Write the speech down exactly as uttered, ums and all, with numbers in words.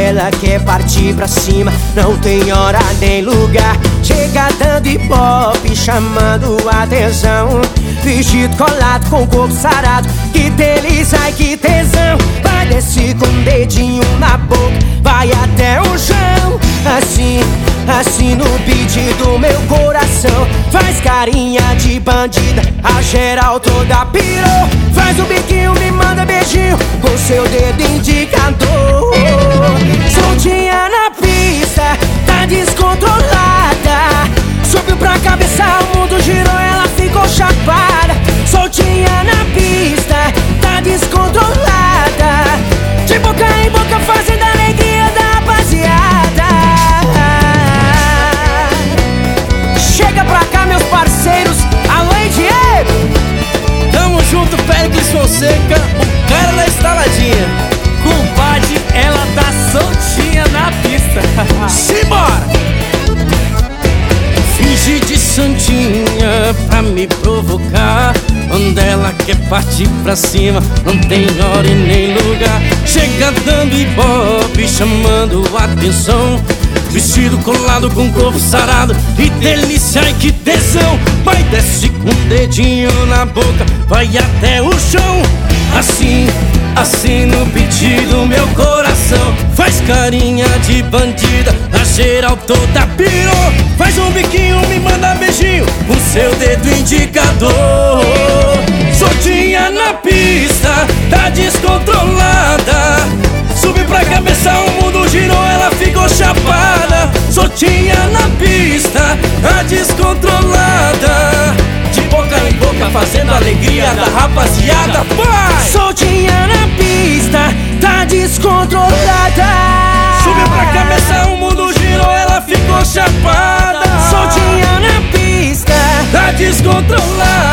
ela quer partir pra cima, não tem hora nem lugar. Chega dando ibope, chamando atenção. Vestido colado com o corpo sarado, que delícia, ai que tesão. Vai descer com o dedinho na boca, vai até o chão. Assim, assim no beat do meu coração. Faz carinha de bandida, a geral toda pirou. Faz um biquinho, me manda beijinho com seu dedo indicador. Soltinha na pista, tá descontrolada. Subiu pra cabeça, o mundo girou, ela ficou chapada. Soltinha na pista, tá descontrolada. De boca em boca fazendo a alegria da rapaziada. Chega pra cá, meus parceiros, além de ele. Tamo junto, Péricles Fonseca, o cara da estaladinha. Compadre, ela tá soltinha na pista. Simbora! Finge de santinha pra me provocar. Quando ela quer partir pra cima, não tem hora e nem lugar. Chega dando ibope, chamando atenção. Vestido colado com o corpo sarado, que delícia, ai que tesão. Vai desce com o dedinho na boca, vai até o chão. Assim, assim no beat do meu coração. Faz carinha de bandida, a geral toda pirou. Faz um biquinho, me manda beijinho com seu dedo indicador. Soltinha na pista, tá descontrolada. Subiu pra cabeça, o mundo girou, ela ficou chapada. Soltinha na pista, tá descontrolada. De boca em boca fazendo a alegria da rapaziada. Vai! Soltinha na pista, tá descontrolada. Subiu pra cabeça, o mundo girou, ela ficou chapada. Soltinha na pista, tá descontrolada.